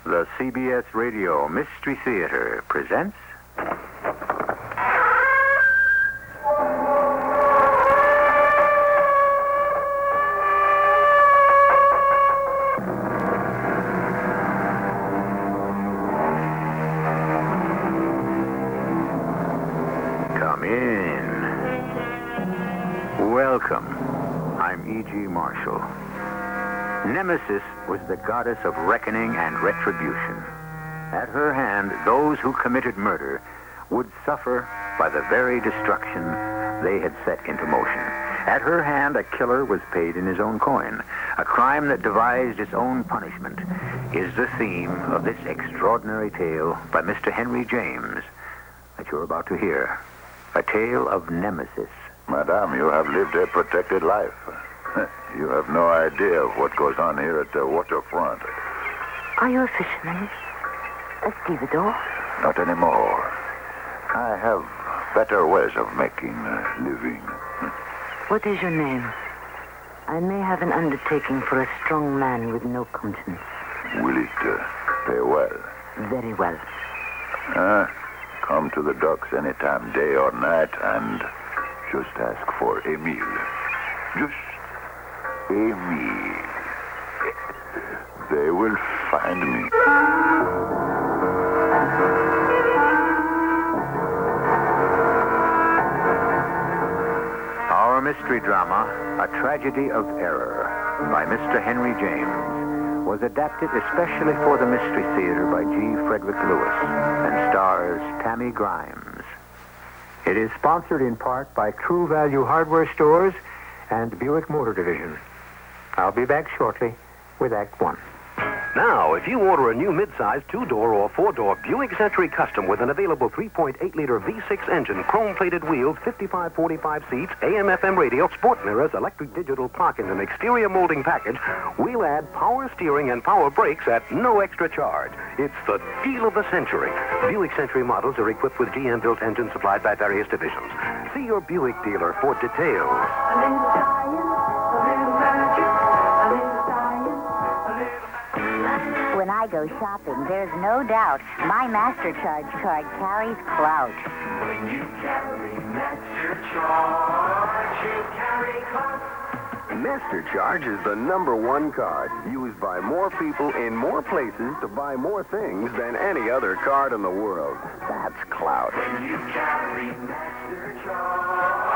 The CBS Radio Mystery Theater presents... Come in. Welcome. I'm E.G. Marshall. Nemesis was the goddess of reckoning and retribution. At her hand, those who committed murder would suffer by the very destruction they had set into motion. At her hand, a killer was paid in his own coin. A crime that devised its own punishment is the theme of this extraordinary tale by Mr. Henry James that you're about to hear. A tale of Nemesis. Madame, you have lived a protected life. You have no idea of what goes on here at the waterfront. Are you a fisherman? A stevedore? Not anymore. I have better ways of making a living. What is your name? I may have an undertaking for a strong man with no conscience. Will it pay well? Very well. Come to the docks anytime, day or night, and just ask for Emile. Just Emile. They will find me. Our mystery drama, A Tragedy of Error, by Mr. Henry James, was adapted especially for the Mystery Theater by G. Frederick Lewis and stars Tammy Grimes. It is sponsored in part by True Value Hardware Stores and Buick Motor Division. I'll be back shortly with Act One. Now, if you order a new midsize 2-door or 4-door Buick Century Custom with an available 3.8-liter V6 engine, chrome-plated wheels, 55-45 seats, AM/FM radio, sport mirrors, electric digital clock, and an exterior molding package, we'll add power steering and power brakes at no extra charge. It's the deal of the century. Buick Century models are equipped with GM-built engines supplied by various divisions. See your Buick dealer for details. When I go shopping, there's no doubt my MasterCharge card carries clout. When you carry MasterCharge, you carry clout. MasterCharge is the #1 card used by more people in more places to buy more things than any other card in the world. That's clout. When you carry MasterCharge,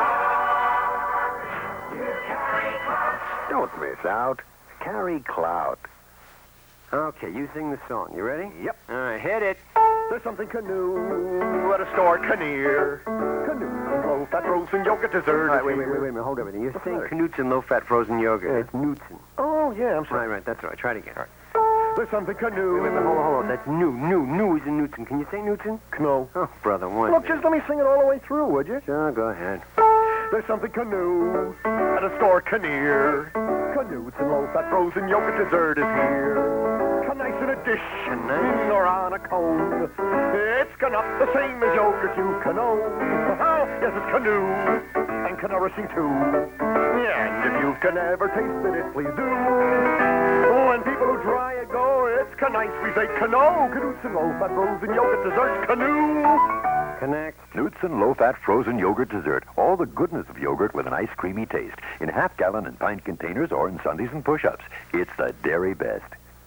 you carry clout. Don't miss out. Carry clout. Okay, you sing the song. You ready? Yep. All right, hit it. There's something canoe at a store, Kinnear. Canoe, low-fat frozen yogurt dessert. All right, wait a minute. Hold everything. You're saying Knudsen low-fat frozen yogurt. It's Knudsen. Oh, yeah, I'm sorry. Right, that's all right. Try it again. All right. There's something canoe. Wait, hold on. That's new is in Knudsen. Can you say Knudsen? No. Oh, brother, one. Look, just let me sing it all the way through, would you? Sure, go ahead. There's something canoe at a store, Kinnear. Knudsen low-fat frozen yogurt dessert is here. Nice in a dish or on a cone. It's not the same as yogurt you can own. Yes, it's canoe and nourishing too. And if you can ever tasted it, please do. When people who try it go, it's nice. We say canoe, Knudsen low-fat frozen yogurt dessert, canoe. Connect. Knudsen low-fat frozen yogurt dessert. All the goodness of yogurt with a nice creamy taste. In half-gallon and pint containers or in sundaes and push-ups. It's the dairy best.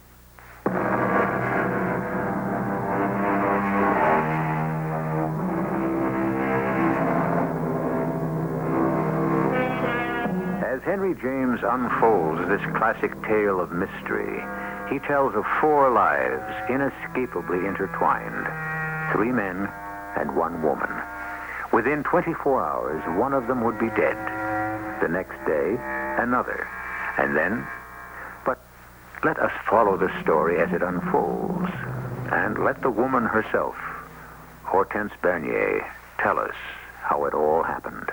As Henry James unfolds this classic tale of mystery, he tells of 4 lives inescapably intertwined. 3 men and 1 woman. Within 24 hours, one of them would be dead. The next day, another. And then... But let us follow the story as it unfolds. And let the woman herself, Hortense Bernier, tell us how it all happened.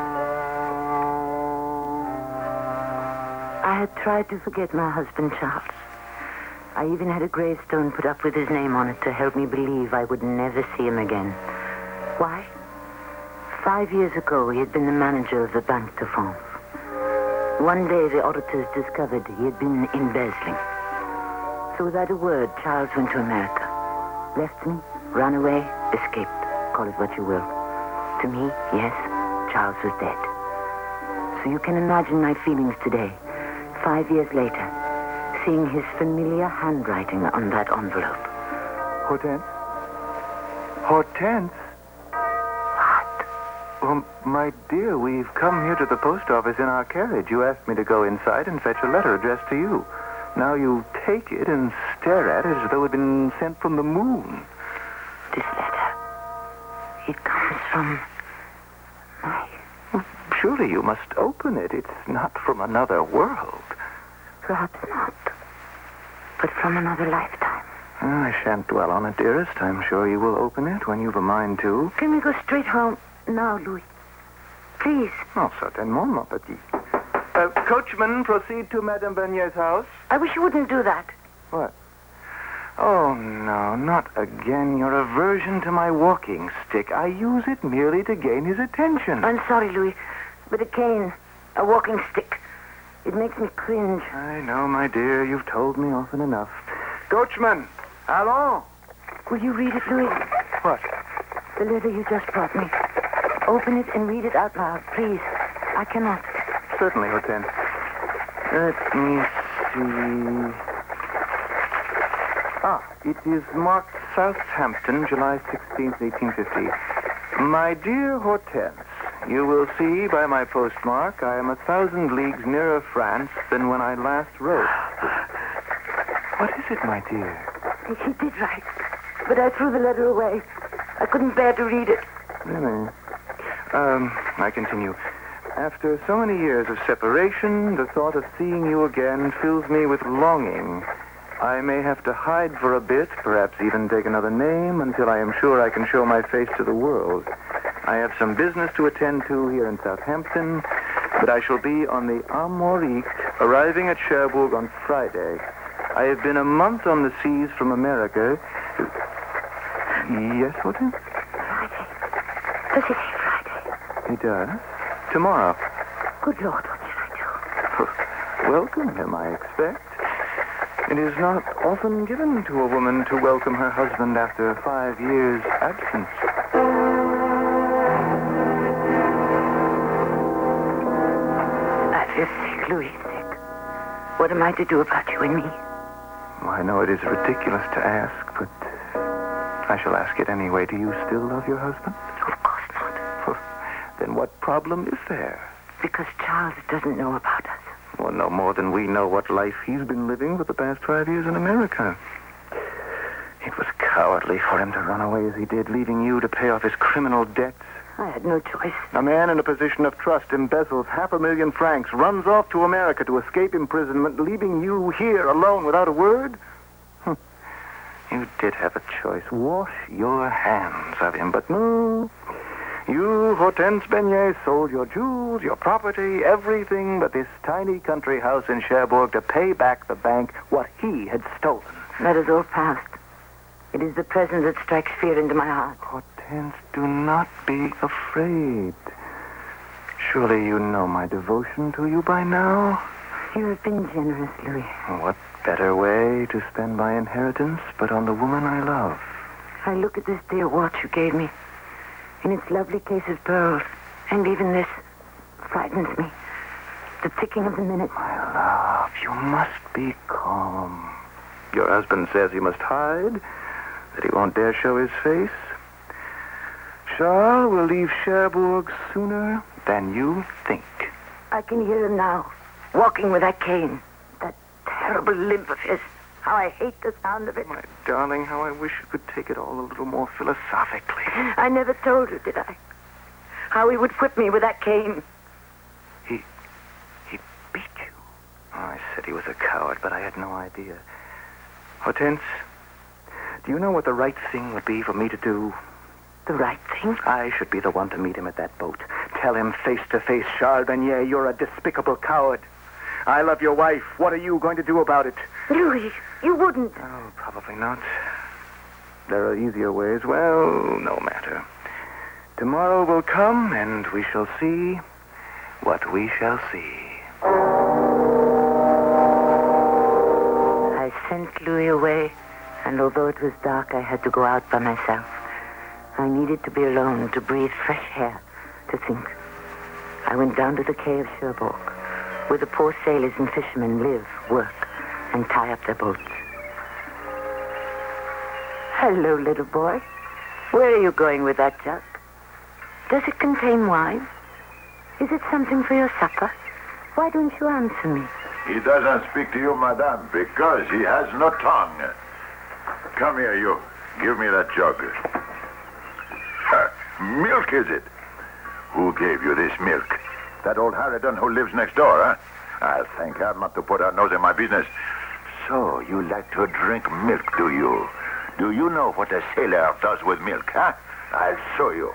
I had tried to forget my husband, Charles. I even had a gravestone put up with his name on it to help me believe I would never see him again. Why? 5 years ago, he had been the manager of the Banque de France. One day, the auditors discovered he had been embezzling. So without a word, Charles went to America. Left me, ran away, escaped. Call it what you will. To me, yes, Charles was dead. So you can imagine my feelings today, 5 years later, seeing his familiar handwriting on that envelope. Hortense? Hortense? What? Well, my dear, we've come here to the post office in our carriage. You asked me to go inside and fetch a letter addressed to you. Now you take it and stare at it as though it had been sent from the moon. This letter, it comes from my... Surely you must open it. It's not from another world. Perhaps not, but from another lifetime. I shan't dwell on it, dearest. I'm sure you will open it when you've a mind to. Can we go straight home now, Louis? Please. Oh, certainement, mon petit. Coachman, proceed to Madame Bernier's house. I wish you wouldn't do that. What? Oh, no, not again. Your aversion to my walking stick. I use it merely to gain his attention. I'm sorry, Louis, but a cane, a walking stick, it makes me cringe. I know, my dear. You've told me often enough. Coachman, allons. Will you read it, Louis? What? The letter you just brought me. Open it and read it out loud, please. I cannot. Certainly, Hortense. Let me see. It is marked Southampton, July 16th, 1850. My dear Hortense, you will see by my postmark I am 1,000 leagues nearer France than when I last wrote. What is it, my dear? He did write, but I threw the letter away. I couldn't bear to read it. Really? I continue. After so many years of separation, the thought of seeing you again fills me with longing. I may have to hide for a bit, perhaps even take another name, until I am sure I can show my face to the world. I have some business to attend to here in Southampton, but I shall be on the Armorique, arriving at Cherbourg on Friday. I have been a month on the seas from America. Yes, Hortense? Friday. Does it say Friday? It does. Tomorrow. Good Lord, what shall I do? Welcome him, I expect. It is not often given to a woman to welcome her husband after 5 years' absence. I feel sick, Louis, sick. What am I to do about you and me? Well, I know it is ridiculous to ask, but I shall ask it anyway. Do you still love your husband? Of course not. Then what problem is there? Because Charles doesn't know about us. Well, no more than we know what life he's been living for the past 5 years in America. It was cowardly for him to run away as he did, leaving you to pay off his criminal debts. I had no choice. A man in a position of trust embezzles 500,000 francs, runs off to America to escape imprisonment, leaving you here alone without a word? You did have a choice. Wash your hands of him, but no. You, Hortense Beignet, sold your jewels, your property, everything but this tiny country house in Cherbourg to pay back the bank what he had stolen. That is all past. It is the present that strikes fear into my heart. Hortense, do not be afraid. Surely you know my devotion to you by now. You have been generous, Louis. What better way to spend my inheritance but on the woman I love? I look at this dear watch you gave me, in its lovely case of pearls, and even this frightens me. The ticking of the minutes. My love, you must be calm. Your husband says he must hide, that he won't dare show his face. Charles will leave Cherbourg sooner than you think. I can hear him now, walking with that cane. That terrible limp of his. How I hate the sound of it. My darling, how I wish you could take it all a little more philosophically. I never told her, did I? How he would whip me with that cane. He beat you. Oh, I said he was a coward, but I had no idea. Hortense, do you know what the right thing would be for me to do? The right thing? I should be the one to meet him at that boat. Tell him face to face, Charles Beignet, you're a despicable coward. I love your wife. What are you going to do about it? Louis, you wouldn't. Oh, probably not. There are easier ways. Well, no matter. Tomorrow will come, and we shall see what we shall see. I sent Louis away, and although it was dark, I had to go out by myself. I needed to be alone, to breathe fresh air, to think. I went down to the quay of Cherbourg, where the poor sailors and fishermen live, work, and tie up their boats. Hello, little boy. Where are you going with that jug? Does it contain wine? Is it something for your supper? Why don't you answer me? He doesn't speak to you, madame, because he has no tongue. Come here, you. Give me that jug. Milk, is it? Who gave you this milk? That old harridan who lives next door, huh? I'll thank her not to put her nose in my business. So, you like to drink milk, do you? Do you know what a sailor does with milk, huh? I'll show you.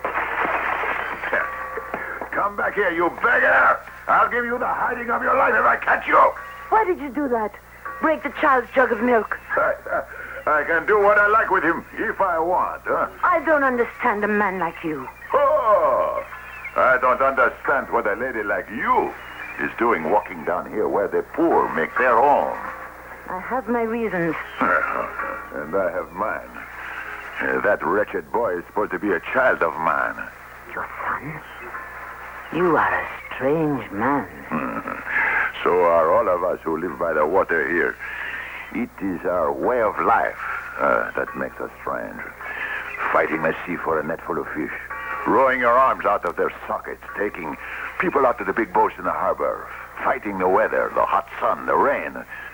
Come back here, you beggar! I'll give you the hiding of your life if I catch you! Why did you do that? Break the child's jug of milk. I can do what I like with him, if I want, huh? I don't understand a man like you. Oh! I don't understand what a lady like you is doing walking down here where the poor make their home. I have my reasons. And I have mine. That wretched boy is supposed to be a child of mine. Your son? You are a strange man. So are all of us who live by the water here. It is our way of life that makes us strange. Fighting the sea for a net full of fish. Rowing your arms out of their sockets. Taking people out to the big boats in the harbor. Fighting the weather, the hot sun, the rain.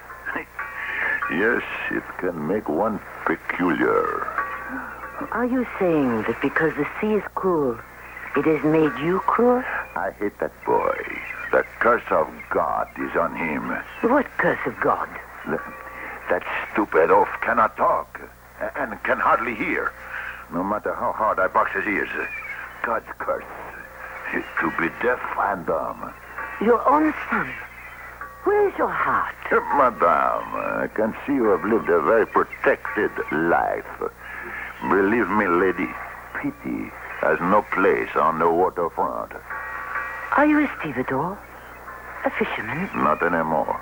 Yes, it can make one peculiar. Are you saying that because the sea is cruel, it has made you cruel? I hate that boy. The curse of God is on him. What curse of God? That stupid oaf cannot talk and can hardly hear. No matter how hard I box his ears. God's curse is to be deaf and dumb. Your own son? Where is your heart? Madame, I can see you have lived a very protected life. Believe me, lady, pity has no place on the waterfront. Are you a stevedore? A fisherman? Not anymore.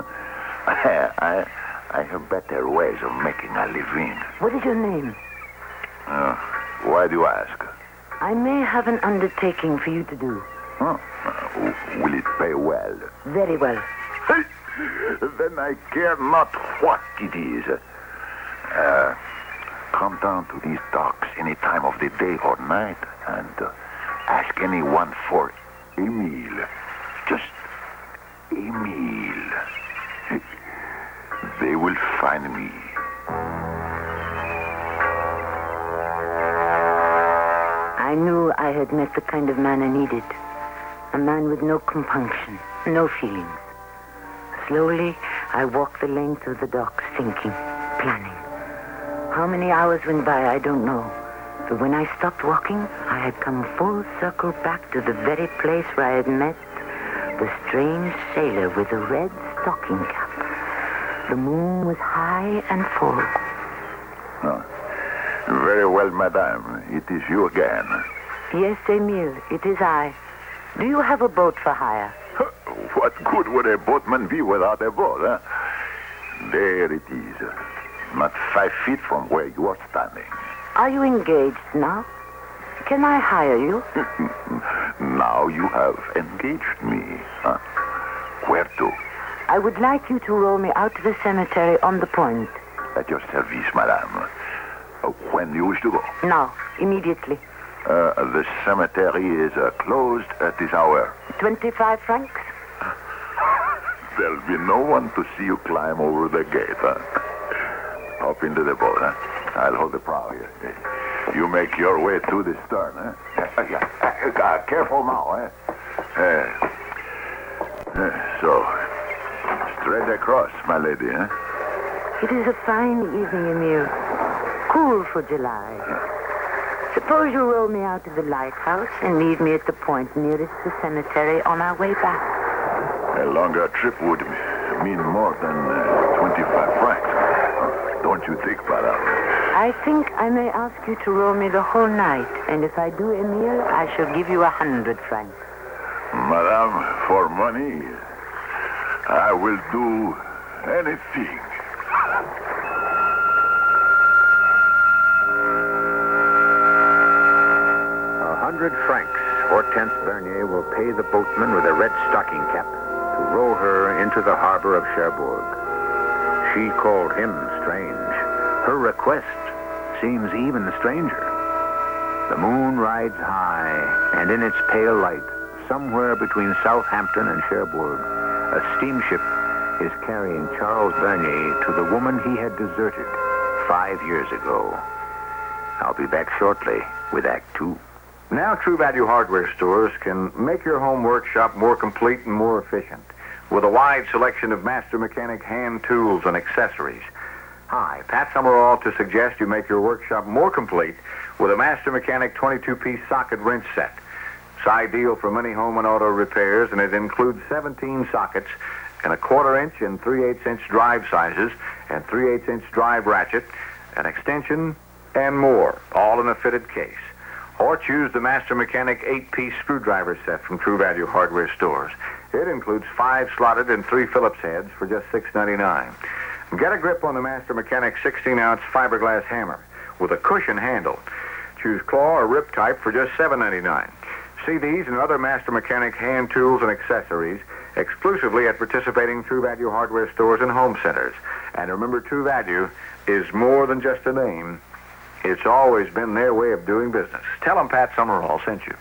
I have better ways of making a living. What is your name? Why do you ask? I may have an undertaking for you to do. Will it pay well? Very well. Then I care not what it is. Come down to these docks any time of the day or night and ask anyone for Emile. Just Emile. They will find me. I knew I had met the kind of man I needed. A man with no compunction, no feelings. Slowly, I walked the length of the docks, thinking, planning. How many hours went by, I don't know. But when I stopped walking, I had come full circle back to the very place where I had met the strange sailor with the red stocking cap. The moon was high and full. Very well, madame. It is you again. Yes, Emile, it is I. Do you have a boat for hire? What good would a boatman be without a boat, huh? There it is. Not 5 feet from where you are standing. Are you engaged now? Can I hire you? Now you have engaged me. Huh? Where to? I would like you to row me out to the cemetery on the point. At your service, madame. When do you wish to go? Now, immediately. The cemetery is closed at this hour. 25 francs? There'll be no one to see you climb over the gate, huh? Hop into the boat, huh? I'll hold the prow here. You make your way through the stern, huh? Careful now, huh? So, straight across, my lady, huh? It is a fine evening, Emile. Cool for July. Suppose you row me out to the lighthouse and leave me at the point nearest the cemetery on our way back. A longer trip would mean more than 25 francs. Don't you think, madame? I think I may ask you to row me the whole night, and if I do, Emile, I shall give you 100 francs. Madame, for money, I will do anything. Vance Bernier will pay the boatman with a red stocking cap to row her into the harbor of Cherbourg. She called him strange. Her request seems even stranger. The moon rides high, and in its pale light, somewhere between Southampton and Cherbourg, a steamship is carrying Charles Bernier to the woman he had deserted 5 years ago. I'll be back shortly with Act Two. Now True Value hardware stores can make your home workshop more complete and more efficient with a wide selection of Master Mechanic hand tools and accessories. Hi, Pat Summerall to suggest you make your workshop more complete with a Master Mechanic 22-piece socket wrench set. It's ideal for many home and auto repairs, and it includes 17 sockets and a 1/4-inch and 3/8-inch drive sizes and 3/8-inch drive ratchet, an extension, and more, all in a fitted case. Or choose the Master Mechanic 8-piece screwdriver set from True Value hardware stores. It includes 5 slotted and 3 Phillips heads for just $6.99. Get a grip on the Master Mechanic 16-ounce fiberglass hammer with a cushion handle. Choose claw or rip type for just $7.99. See these and other Master Mechanic hand tools and accessories exclusively at participating True Value hardware stores and home centers. And remember, True Value is more than just a name. It's always been their way of doing business. Tell them Pat Summerall sent you.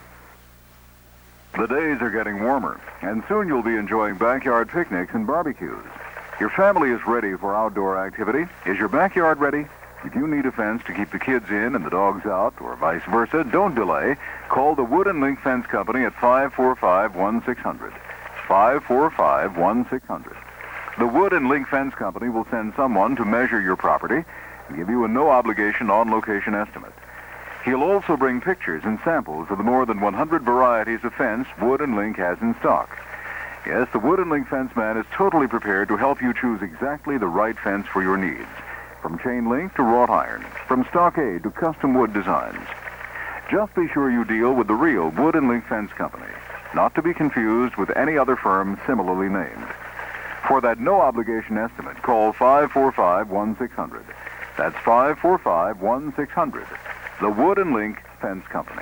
The days are getting warmer, and soon you'll be enjoying backyard picnics and barbecues. Your family is ready for outdoor activity. Is your backyard ready? If you need a fence to keep the kids in and the dogs out, or vice versa, don't delay. Call the Wood and Link Fence Company at 545-1600. 545-1600. The Wood and Link Fence Company will send someone to measure your property and give you a no-obligation on-location estimate. He'll also bring pictures and samples of the more than 100 varieties of fence Wood and Link has in stock. Yes, the Wood and Link Fence Man is totally prepared to help you choose exactly the right fence for your needs. From chain link to wrought iron, from stockade to custom wood designs. Just be sure you deal with the real Wood and Link Fence Company, not to be confused with any other firm similarly named. For that no-obligation estimate, call 545-1600. That's 545-1600. The Wood and Link Fence Company.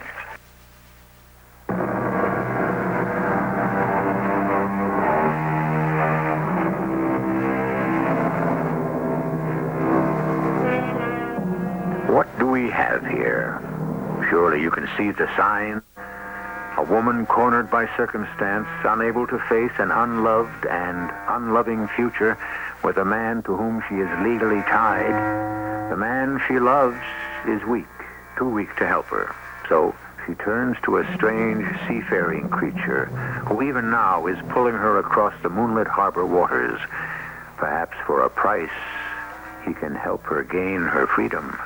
What do we have here? Surely you can see the sign. A woman cornered by circumstance, unable to face an unloved and unloving future with a man to whom she is legally tied. The man she loves is weak, too weak to help her. So she turns to a strange seafaring creature who even now is pulling her across the moonlit harbor waters. Perhaps for a price, he can help her gain her freedom.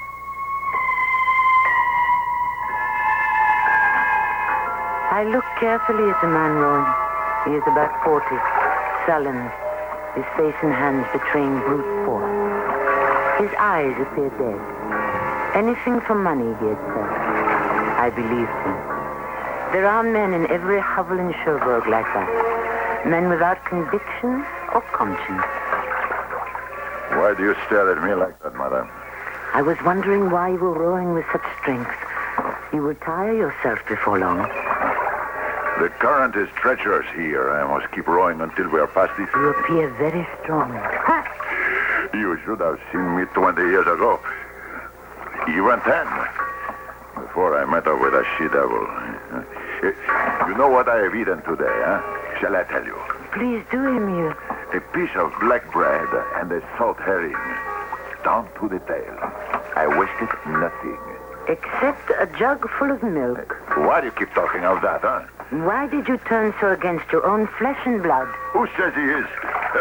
I look carefully at the man rowing. He is about 40, sullen, his face and hands betraying brute force. His eyes appear dead. Anything for money, he had said. I believed him. There are men in every hovel in Cherbourg like that. Men without conviction or conscience. Why do you stare at me like that, madame? I was wondering why you were rowing with such strength. You will tire yourself before long. The current is treacherous here. I must keep rowing until we are past this. You appear very strong. You should have seen me 20 years ago. Even 10. Before I met up with a she-devil. You know what I have eaten today, huh? Shall I tell you? Please do, Emile. A piece of black bread and a salt herring. Down to the tail. I wasted nothing. Except a jug full of milk. Why do you keep talking of that, huh? Why did you turn so against your own flesh and blood? Who says he is?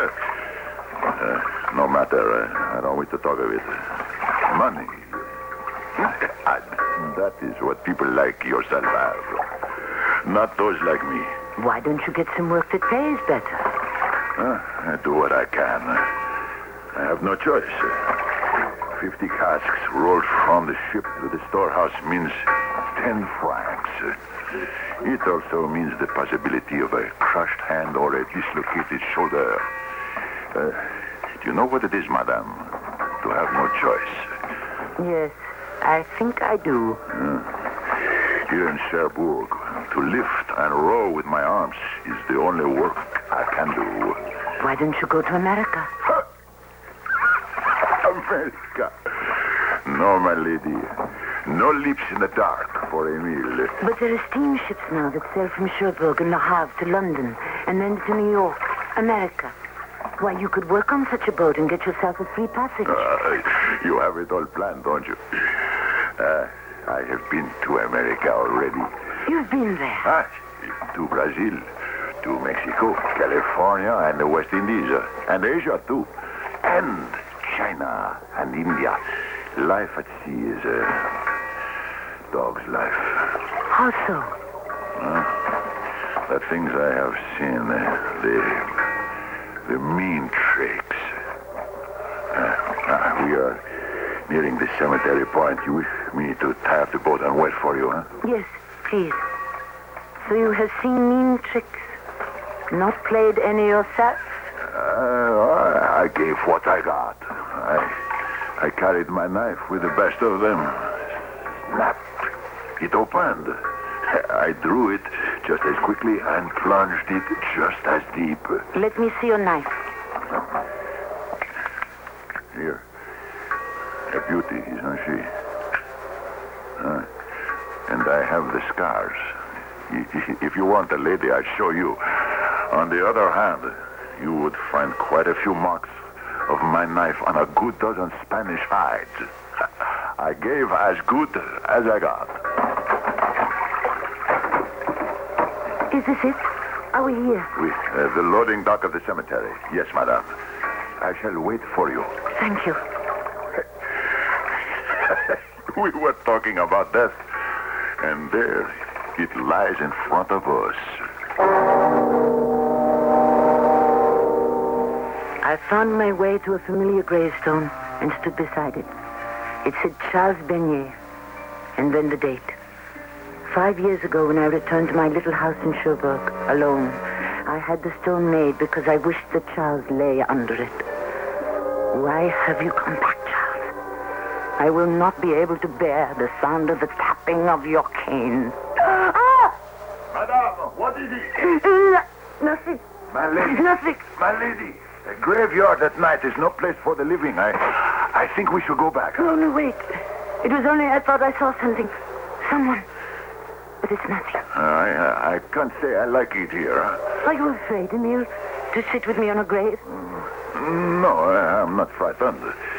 No matter. I don't wish to talk of it. Money. That is what people like yourself have. Not those like me. Why don't you get some work that pays better? I do what I can. I have no choice. 50 casks rolled from the ship to the storehouse means 10 francs. It also means the possibility of a crushed hand or a dislocated shoulder. Do you know what it is, madame? To have no choice. Yes, I think I do. Here in Cherbourg, to live And row with my arms is the only work I can do. Why don't you go to America? America. No, my lady. No leaps in the dark for Emile. But there are steamships now that sail from Cherbourg and Le Havre to London, and then to New York, America. Why, you could work on such a boat and get yourself a free passage. You have it all planned, don't you? I have been to America already. You've been there? To Brazil, to Mexico, California, and the West Indies, and Asia, too. And China and India. Life at sea is a dog's life. How so? The things I have seen, the mean tricks. We are nearing the cemetery point. You wish me to tie up the boat and wait for you, huh? Yes, please. So you have seen mean tricks? Not played any yourself? I gave what I got. I carried my knife with the best of them. Snap. It opened. I drew it just as quickly and plunged it just as deep. Let me see your knife. Here. A beauty, isn't she? And I have the scars. If you want a lady, I'll show you. On the other hand, you would find quite a few marks of my knife on a good dozen Spanish hides. I gave as good as I got. Is this it? Are we here? The loading dock of the cemetery. Yes, madame. I shall wait for you. Thank you. We were talking about death, and there it lies in front of us. I found my way to a familiar gravestone and stood beside it. It said Charles Beignet, and then the date. 5 years ago, when I returned to my little house in Cherbourg, alone, I had the stone made because I wished that Charles lay under it. Why have you come back, Charles? I will not be able to bear the sound of the tapping of your cane. Madame, what is it? Nothing. My lady. Nothing. My lady. A graveyard at night is no place for the living. I think we should go back. No, wait. It was only I thought I saw something. Someone. But it's nothing. I can't say I like it here. Are you afraid, Emile, to sit with me on a grave? No, I'm not frightened.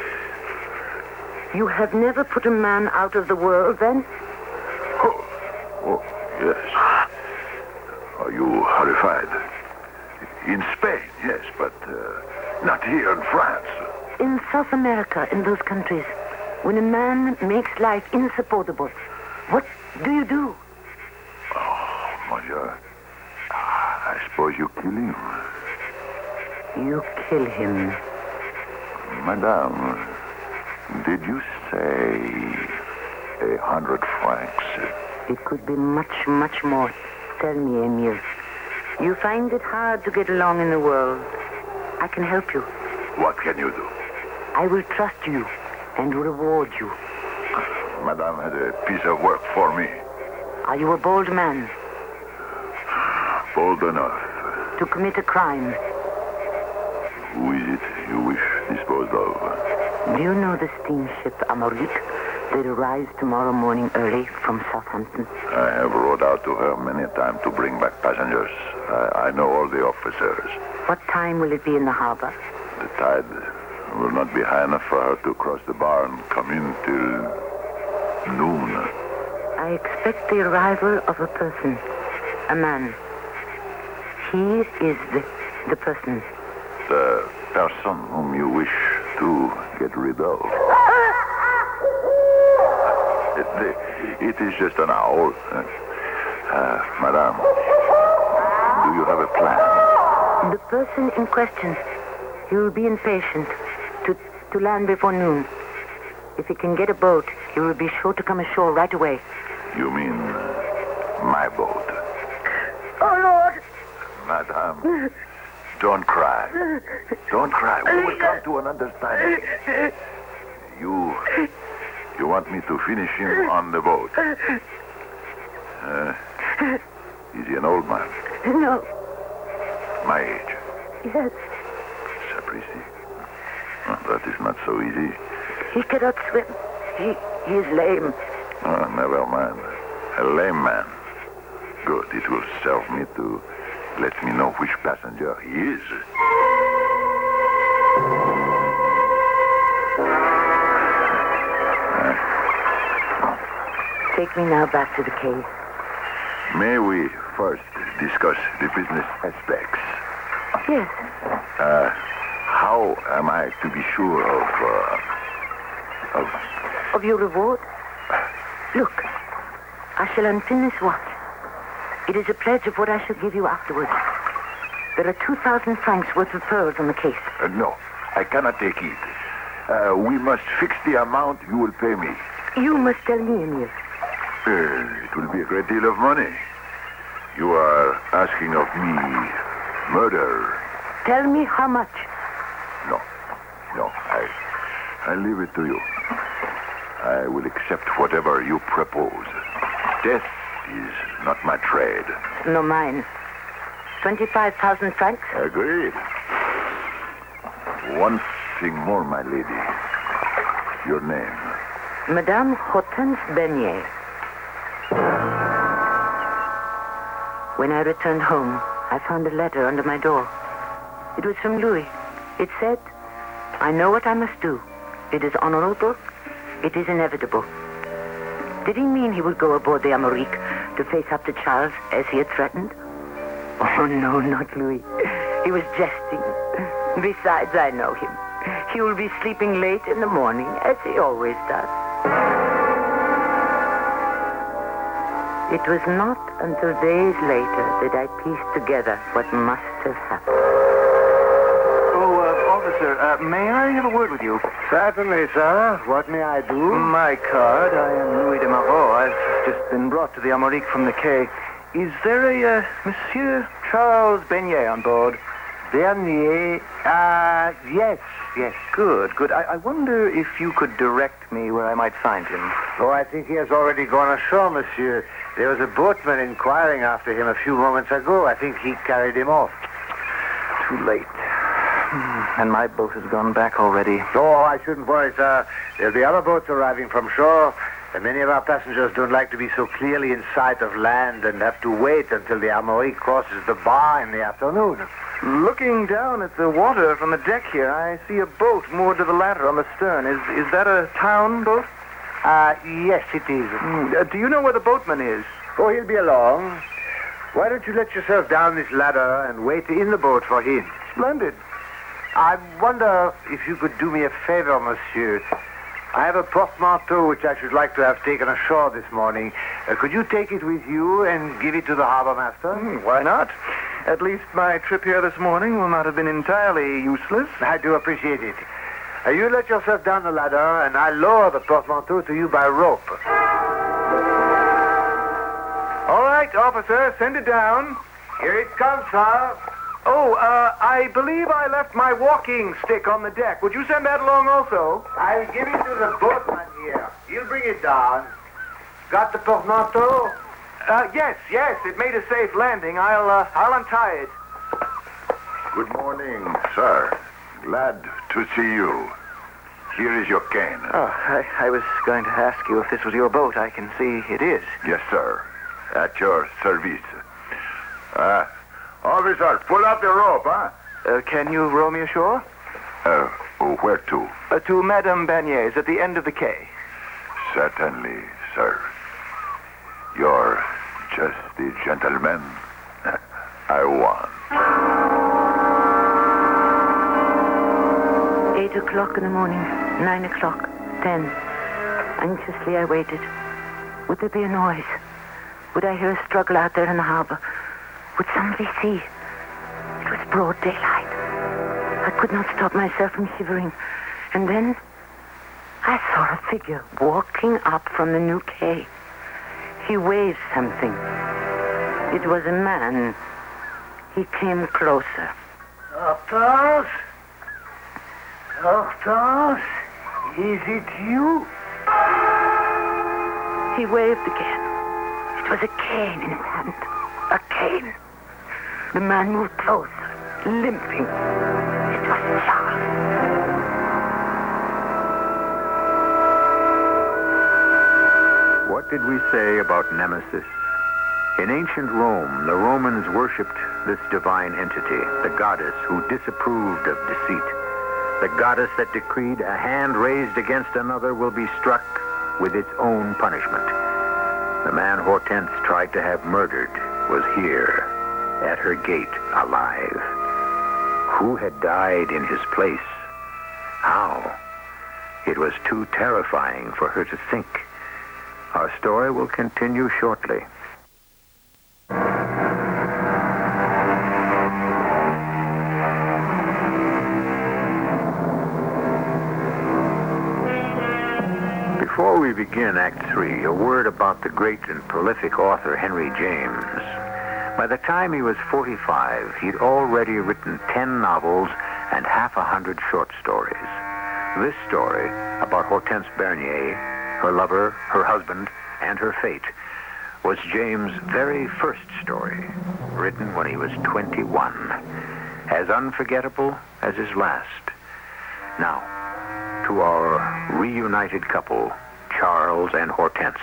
You have never put a man out of the world, then? Oh, yes. Are you horrified? In Spain, yes, but not here in France. In South America, in those countries, when a man makes life insupportable, what do you do? Oh, monsieur, I suppose you kill him. You kill him. Madame, did you say 100 francs? It could be much, much more. Tell me, Emile. You find it hard to get along in the world. I can help you. What can you do? I will trust you and reward you. Madame has a piece of work for me. Are you a bold man? Bold enough. To commit a crime? Who is it you wish disposed of? Do you know the steamship Amaulique that arrives tomorrow morning early from Southampton? I have rowed out to her many times to bring back passengers. I know all the officers. What time will it be in the harbor? The tide will not be high enough for her to cross the bar and come in till noon. I expect the arrival of a person. A man. He is the person. The person whom you wish to get rid of. It is just an owl. Madame, do you have a plan? The person in question, he will be impatient to land before noon. If he can get a boat, he will be sure to come ashore right away. You mean my boat? Oh, Lord! Madame, don't cry. Don't cry. We will come to an understanding. You want me to finish him on the boat? Is he an old man? No. My age? Yes. Sapristi. That is not so easy. He cannot swim. He is lame. Oh, never mind. A lame man. Good. It will serve me to let me know which passenger he is. Take me now back to the cave. May we first discuss the business aspects? Yes. How am I to be sure Of your reward? Look, I shall unpin this watch. It is a pledge of what I shall give you afterwards. There are 2,000 francs worth of pearls on the case. No, I cannot take it. We must fix the amount you will pay me. You must tell me, Emile. It will be a great deal of money. You are asking of me murder. Tell me how much. No, I leave it to you. I will accept whatever you propose. Death is not my trade. No, mine. 25,000 francs. Agreed. One thing more, my lady. Your name. Madame Hortense Bernier. When I returned home, I found a letter under my door. It was from Louis. It said, I know what I must do. It is honorable. It is inevitable. Did he mean he would go aboard the Amérique to face up to Charles as he had threatened? Oh, no, not Louis. He was jesting. Besides, I know him. He will be sleeping late in the morning, as he always does. It was not until days later that I pieced together what must have happened. Officer, may I have a word with you? Certainly, sir. What may I do? My card. I am Louis de Marot. I've just been brought to the Amérique from the quay. Is there a Monsieur Charles Bernier on board? Bernier? Yes. Good. I wonder if you could direct me where I might find him. Oh, I think he has already gone ashore, monsieur. There was a boatman inquiring after him a few moments ago. I think he carried him off. Too late. And my boat has gone back already. Oh, I shouldn't worry, sir. There'll be other boats arriving from shore, and many of our passengers don't like to be so clearly in sight of land and have to wait until the Amérique crosses the bar in the afternoon. Looking down at the water from the deck here, I see a boat moored to the ladder on the stern. Is that a town boat? Yes, it is. Do you know where the boatman is? Oh, he'll be along. Why don't you let yourself down this ladder and wait in the boat for him? Splendid. I wonder if you could do me a favor, monsieur. I have a portmanteau which I should like to have taken ashore this morning. Could you take it with you and give it to the harbor master? Why not? At least my trip here this morning will not have been entirely useless. I do appreciate it. You let yourself down the ladder, and I'll lower the portmanteau to you by rope. All right, officer, send it down. Here it comes, sir. Oh, I believe I left my walking stick on the deck. Would you send that along also? I'll give it to the boatman here. He'll bring it down. Got the portmanteau? Yes. It made a safe landing. I'll untie it. Good morning, sir. Glad to see you. Here is your cane. Oh, I was going to ask you if this was your boat. I can see it is. Yes, sir. At your service. Officer, pull up the rope, huh? Can you row me ashore? Where to? To Madame Bernier's at the end of the quay. Certainly, sir. You're just the gentleman I want. 8 o'clock in the morning, 9 o'clock, 10. Anxiously I waited. Would there be a noise? Would I hear a struggle out there in the harbor? Would somebody see? It was broad daylight. I could not stop myself from shivering. And then I saw a figure walking up from the new quay. He waved something. It was a man. He came closer. Hortense? Hortense? Is it you? He waved again. It was a cane in his hand. A cane. The man moved closer, limping. It was Charles. What did we say about Nemesis? In ancient Rome, the Romans worshipped this divine entity, the goddess who disapproved of deceit, the goddess that decreed a hand raised against another will be struck with its own punishment. The man Hortense tried to have murdered was here, at her gate, alive. Who had died in his place? How? It was too terrifying for her to think. Our story will continue shortly. Before we begin Act 3, a word about the great and prolific author Henry James. By the time he was 45, he'd already written 10 novels and half 100 short stories. This story, about Hortense Bernier, her lover, her husband, and her fate, was James' very first story, written when he was 21, as unforgettable as his last. Now, to our reunited couple, Charles and Hortense.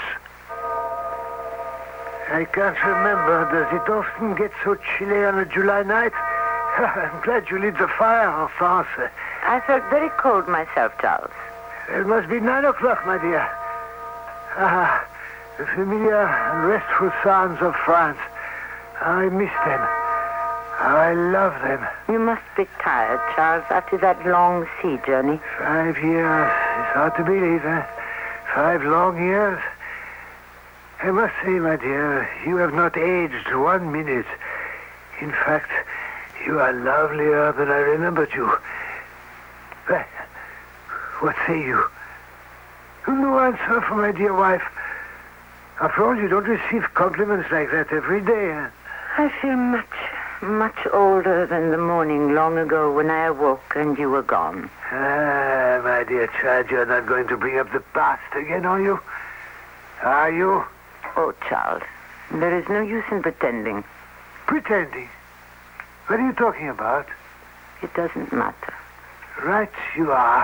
I can't remember. Does it often get so chilly on a July night? I'm glad you lit the fire, Hortense. I felt very cold myself, Charles. It must be 9 o'clock, my dear. Ah, the familiar and restful sounds of France. I miss them. I love them. You must be tired, Charles, after that long sea journey. 5 years. It's hard to believe, eh? 5 long years. I must say, my dear, you have not aged 1 minute. In fact, you are lovelier than I remembered you. Well, what say you? No answer for my dear wife. After all, you don't receive compliments like that every day. Eh? I feel much older than the morning long ago when I awoke and you were gone. Ah, my dear child, you're not going to bring up the past again, are you? Are you? Oh, Charles, there is no use in pretending. Pretending? What are you talking about? It doesn't matter. Right you are.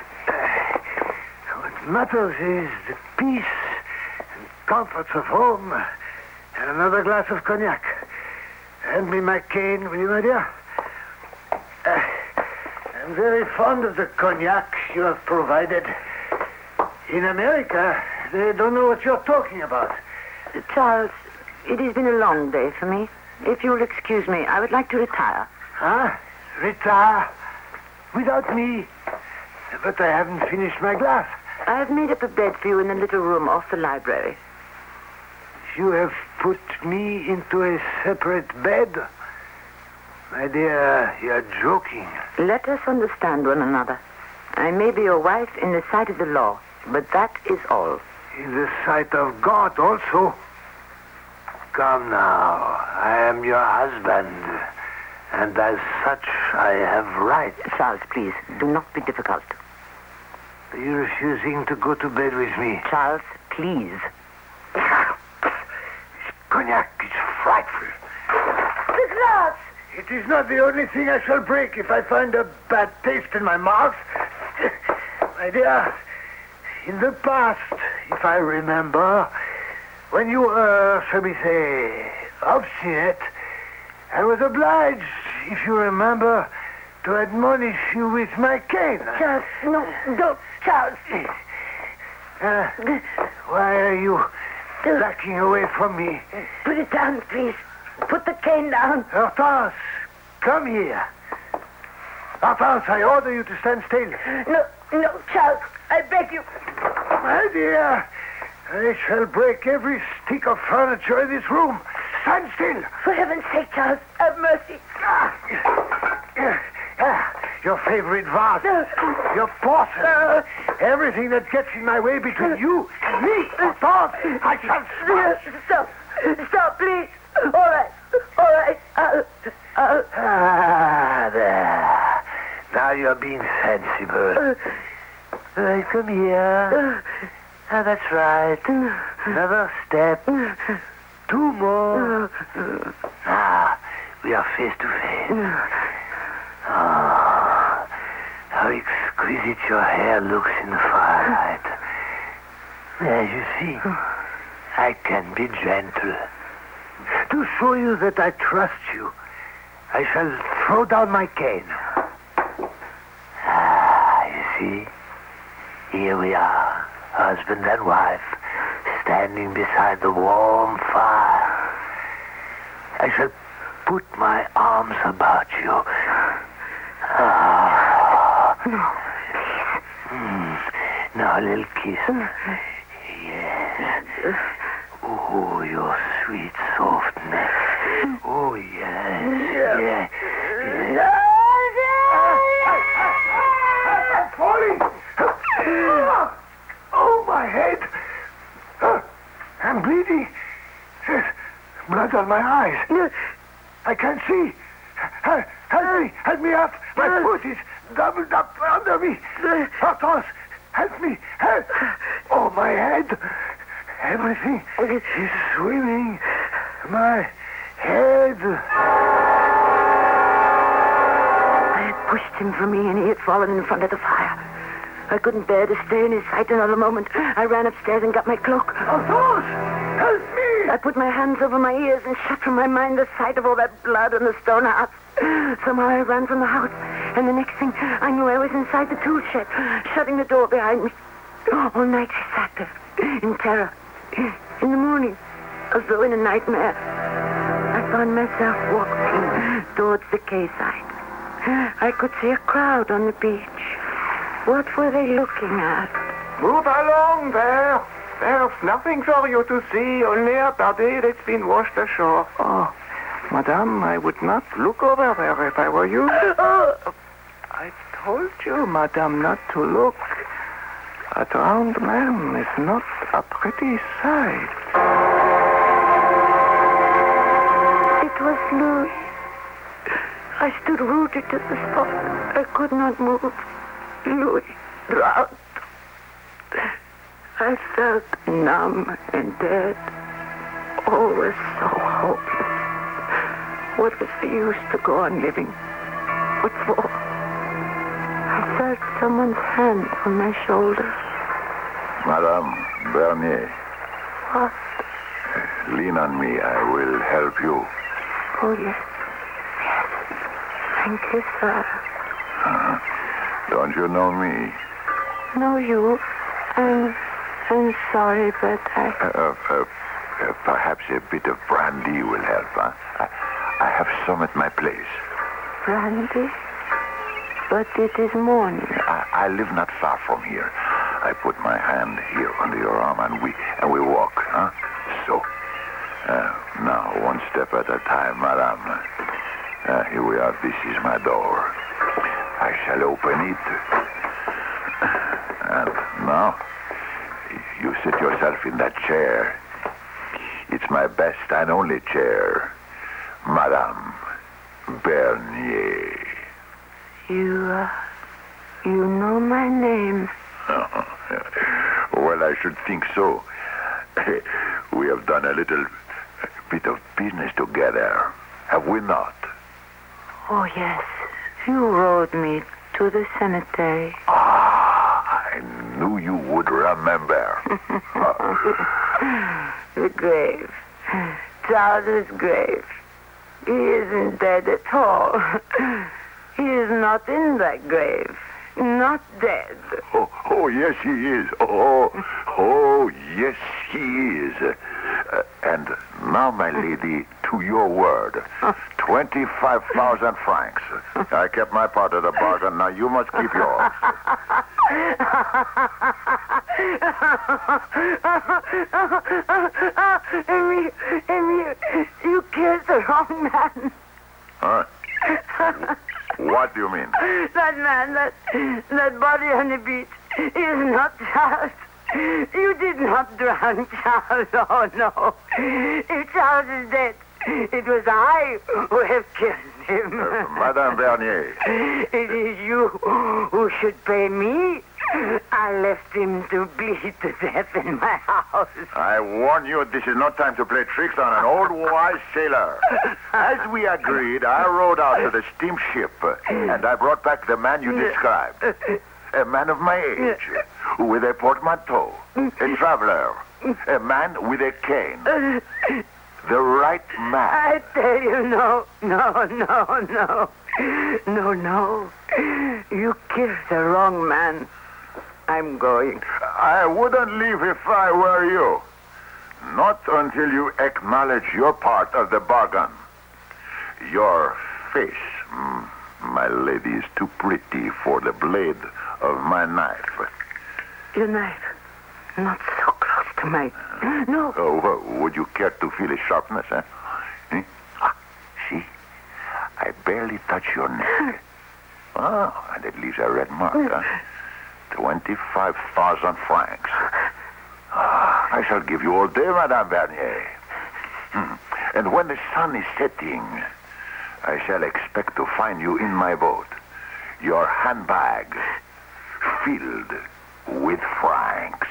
What matters is the peace and comforts of home and another glass of cognac. Hand me my cane, will you, my dear? I'm very fond of the cognac you have provided. In America, they don't know what you're talking about. Charles, it has been a long day for me. If you'll excuse me, I would like to retire. Huh? Retire? Without me? But I haven't finished my glass. I have made up a bed for you in the little room off the library. You have put me into a separate bed? My dear, you're joking. Let us understand one another. I may be your wife in the sight of the law, but that is all. In the sight of God also? Come now, I am your husband, and as such I have rights. Charles, please, do not be difficult. Are you refusing to go to bed with me? Charles, please. Cognac is frightful. The glass! It is not the only thing I shall break if I find a bad taste in my mouth. My dear, in the past, if I remember, when you were, shall we say, obstinate, I was obliged, if you remember, to admonish you with my cane. Charles, no, don't, Charles. Why are you backing away from me? Put it down, please. Put the cane down. Hortense, come here. Hortense, I order you to stand still. No, Charles, I beg you. My dear, I shall break every stick of furniture in this room. Stand still. For heaven's sake, Charles, have mercy. Your favorite vase. Your porcelain. Everything that gets in my way between you and me. Hortense, I shall smash. Stop, please. All right. Ah, there. Now you're being sensible. Come here. That's right. Another step. 2 more. We are face to face. How exquisite your hair looks in the firelight. As you see, I can be gentle. To show you that I trust you, I shall throw down my cane. You see? Here we are, husband and wife, standing beside the warm fire. I shall put my arms about you. Now a little kiss. Yes. Oh, your sweet, soft neck. Oh, yes. Yes. I'm falling. Oh, my head. I'm bleeding. Blood on my eyes. I can't see. Help me. Help me up. My foot is doubled up under me. Porthos, help me. Help. Oh, my head. Everything is swimming. My head. I had pushed him from me and he had fallen in front of the fire. I couldn't bear to stay in his sight another moment. I ran upstairs and got my cloak. Porthos, help me. I put my hands over my ears and shut from my mind the sight of all that blood and the stone house. Somehow I ran from the house, and the next thing I knew I was inside the tool shed, shutting the door behind me. All night I sat there, in terror. In the morning, as though in a nightmare, I found myself walking towards the quayside. I could see a crowd on the beach. What were they looking at? Move along there. There's nothing for you to see, only a body that's been washed ashore. Oh, madame, I would not look over there if I were you. I told you, madame, not to look. A drowned man is not a pretty sight. It was Louis. I stood rooted to the spot. I could not move. Louis, drowned. I felt numb and dead. All was so hopeless. What was the use to go on living? What for? I felt someone's hand on my shoulder. Madame Bernier. What? Lean on me. I will help you. Oh, yes. Yes. Thank you, sir. Don't you know me? No, you. I'm sorry, but I... Perhaps a bit of brandy will help, huh? I have some at my place. Brandy? But it is morning. I live not far from here. I put my hand here under your arm and we walk, huh? So. Now, one step at a time, madame. Here we are. This is my door. I shall open it. And now, you sit yourself in that chair. It's my best and only chair. Madame Bernier. You know my name. Well, I should think so. We have done a little bit of business together, have we not? Oh, yes. You rode me to the cemetery. I knew you would remember. The grave. Charles's grave. He isn't dead at all. He is not in that grave. Not dead. Oh, yes, he is. Oh, yes, he is. And now, my lady, to your word. 25,000 francs. I kept my part of the bargain. Now you must keep yours. Emile, you killed the wrong man. Huh? What do you mean? That man, that body on the beach is not Charles. You did not drown Charles. Oh, no. If Charles is dead, it was I who have killed him. Madame Bernier. It is you who should pay me I left him to bleed to death in my house. I warn you, this is not time to play tricks on an old wise sailor. As we agreed, I rowed out to the steamship, and I brought back the man you described. A man of my age, with a portmanteau, a traveler, a man with a cane. The right man. I tell you, no. You killed the wrong man. I'm going. I wouldn't leave if I were you. Not until you acknowledge your part of the bargain. Your face, my lady, is too pretty for the blade of my knife. Your knife? Not so close to my... No. Oh, would you care to feel its sharpness, eh? See? I barely touch your neck. Oh, and it leaves a red mark, huh? 25,000 francs. I shall give you all day, Madame Bernier. And when the sun is setting, I shall expect to find you in my boat. Your handbag filled with francs.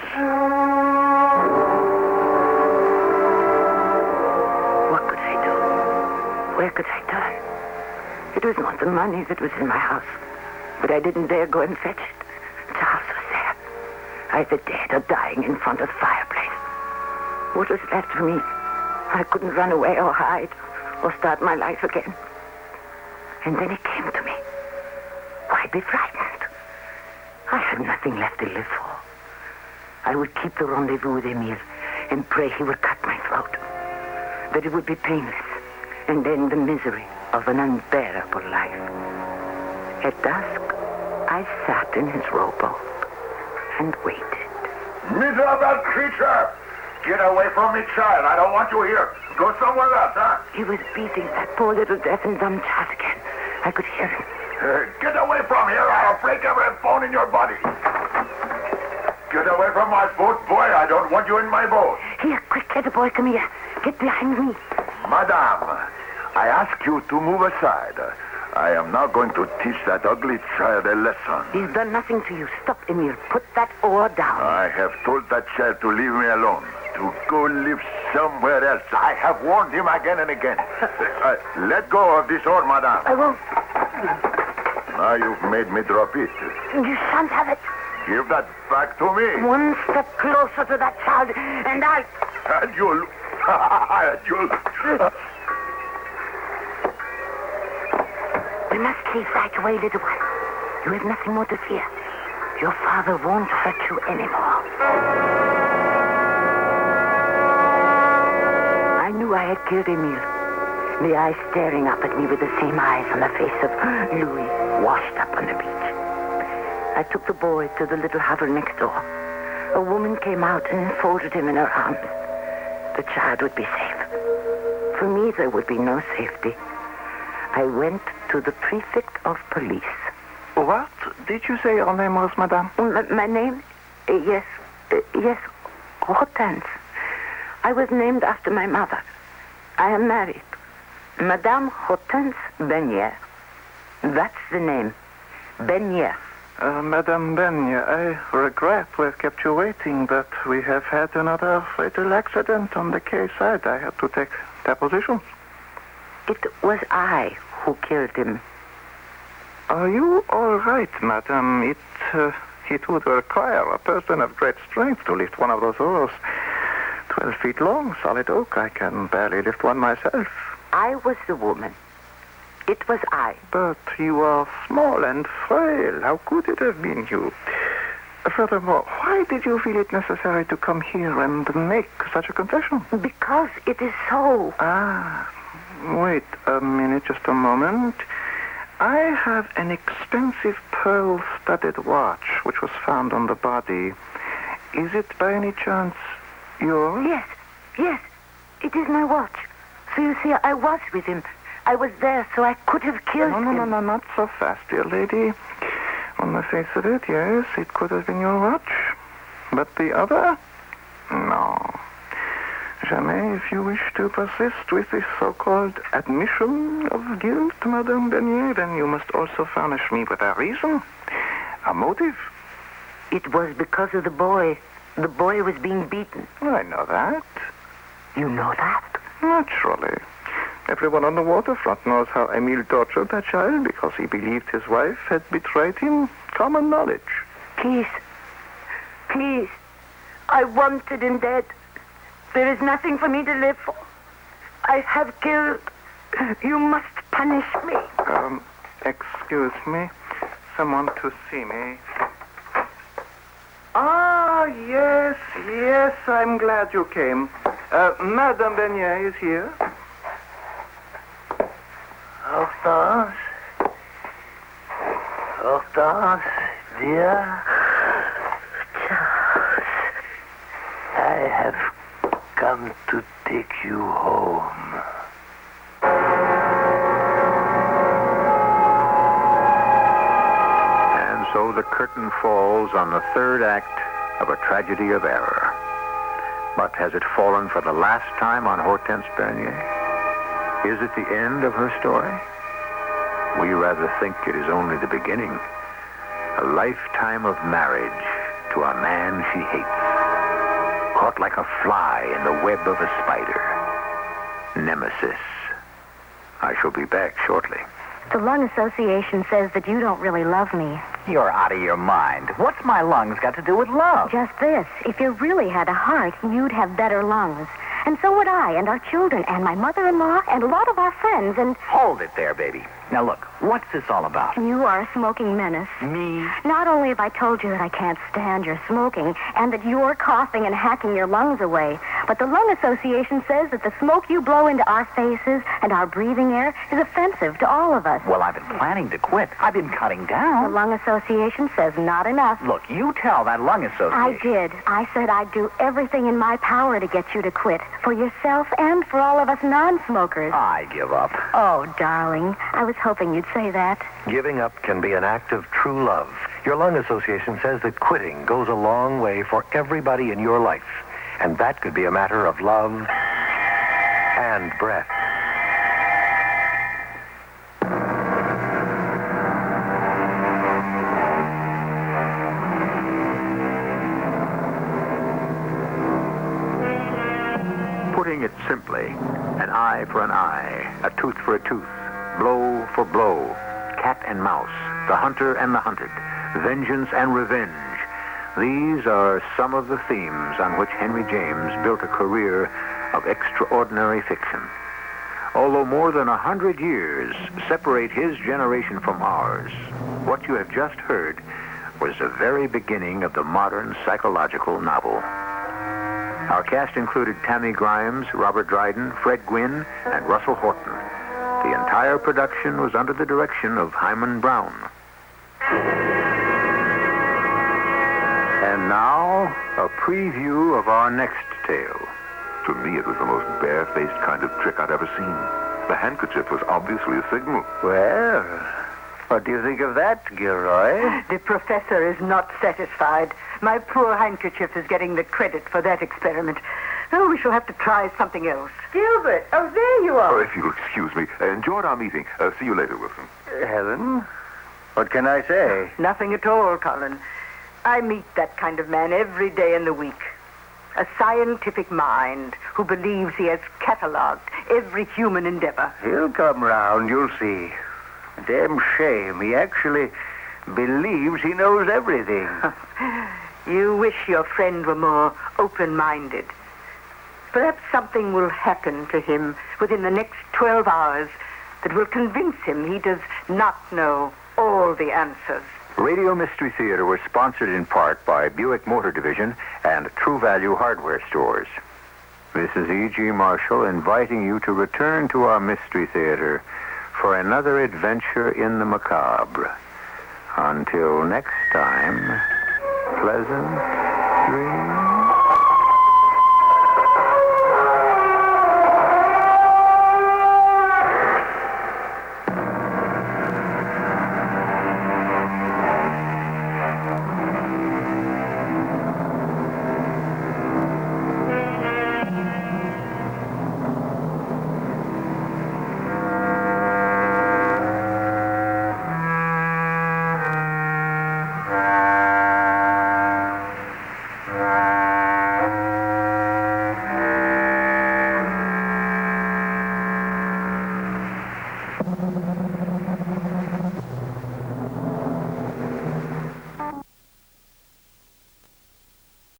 What could I do? Where could I turn? It was not the money that was in my house, but I didn't dare go and fetch it. Charles was there, either dead or dying in front of the fireplace. What was left for me? I couldn't run away or hide or start my life again. And then it came to me. Why be frightened? I had nothing left to live for. I would keep the rendezvous with Emile and pray he would cut my throat. That it would be painless and end the misery of an unbearable life. At dusk, I sat in his rowboat and waited. Miserable creature! Get away from me, child. I don't want you here. Go somewhere else, huh? He was beating that poor little deaf and dumb child again. I could hear him. Get away from here. I'll break every bone in your body. Get away from my boat, boy. I don't want you in my boat. Here, quick, little boy, come here. Get behind me. Madame, I ask you to move aside. I am now going to teach that ugly child a lesson. He's done nothing to you. Stop, Emile. Put that oar down. I have told that child to leave me alone, to go live somewhere else. I have warned him again and again. Let go of this oar, madame. I won't. Now you've made me drop it. You shan't have it. Give that back to me. One step closer to that child, and I'll... And you'll... We must leave right away, little one. You have nothing more to fear. Your father won't hurt you anymore. I knew I had killed Emile. The eyes staring up at me with the same eyes on the face of Louis, washed up on the beach. I took the boy to the little hovel next door. A woman came out and folded him in her arms. The child would be safe. For me, there would be no safety. I went to the prefect of police. What did you say your name was, madame? My name? Yes, Hortense. I was named after my mother. I am married. Madame Hortense Bernier. That's the name. Bernier. Madame Bernier, I regret to have kept you waiting, but we have had another fatal accident on the quayside. I had to take depositions. It was I who killed him. Are you all right, madam? It would require a person of great strength to lift one of those oars. 12 feet long, solid oak. I can barely lift one myself. I was the woman. It was I. But you are small and frail. How could it have been you? Furthermore, why did you feel it necessary to come here and make such a confession? Because it is so. Wait a minute, just a moment. I have an expensive pearl-studded watch which was found on the body. Is it by any chance yours? Yes. It is my watch. So you see, I was with him. I was there, so I could have killed him. No, not so fast, dear lady. On the face of it, yes, it could have been your watch. But the other? No. Jamais, if you wish to persist with this so-called admission of guilt, Madame Bernier, then you must also furnish me with a reason, a motive. It was because of the boy. The boy was being beaten. I know that. You know that? Naturally. Everyone on the waterfront knows how Emile tortured that child because he believed his wife had betrayed him. Common knowledge. Please. Please. I wanted him dead. There is nothing for me to live for. I have killed. You must punish me. Excuse me. Someone to see me. Ah, yes, I'm glad you came. Madame Bernier is here. Hortense, dear. Charles, I have come to take you home. And so the curtain falls on the third act of a tragedy of error. But has it fallen for the last time on Hortense Bernier? Is it the end of her story? We rather think it is only the beginning. A lifetime of marriage to a man she hates. Caught like a fly in the web of a spider. Nemesis. I shall be back shortly. The Lung Association says that you don't really love me. You're out of your mind. What's my lungs got to do with love? Just this. If you really had a heart, you'd have better lungs. And so would I, and our children, and my mother-in-law, and a lot of our friends, and... Hold it there, baby. Now look, what's this all about? You are a smoking menace. Me? Not only have I told you that I can't stand your smoking, and that you're coughing and hacking your lungs away, but the Lung Association says that the smoke you blow into our faces and our breathing air is offensive to all of us. Well, I've been planning to quit. I've been cutting The down. Lung Association says not enough. Look, you tell that Lung Association. I did. I said I'd do everything in my power to get you to quit. For yourself and for all of us non-smokers. I give up. Oh, darling. I was hoping you'd say that. Giving up can be an act of true love. Your Lung Association says that quitting goes a long way for everybody in your life. And that could be a matter of love and breath. Putting it simply, an eye for an eye, a tooth for a tooth, blow for blow, cat and mouse, the hunter and the hunted, vengeance and revenge. These are some of the themes on which Henry James built a career of extraordinary fiction. Although more than 100 years separate his generation from ours, what you have just heard was the very beginning of the modern psychological novel. Our cast included Tammy Grimes, Robert Dryden, Fred Gwynne, and Russell Horton. The entire production was under the direction of Hyman Brown. And now, a preview of our next tale. To me, it was the most barefaced kind of trick I'd ever seen. The handkerchief was obviously a signal. Well, what do you think of that, Gilroy? The professor is not satisfied. My poor handkerchief is getting the credit for that experiment. Oh, we shall have to try something else. Gilbert, oh, there you are. If you'll excuse me, enjoyed our meeting. See you later, Wilson. Helen, what can I say? Nothing at all, Colin. I meet that kind of man every day in the week. A scientific mind who believes he has catalogued every human endeavor. He'll come round, you'll see. Damn shame. He actually believes he knows everything. You wish your friend were more open-minded. Perhaps something will happen to him within the next 12 hours that will convince him he does not know all the answers. Radio Mystery Theater was sponsored in part by Buick Motor Division and True Value Hardware Stores. This is E.G. Marshall inviting you to return to our Mystery Theater for another adventure in the macabre. Until next time, pleasant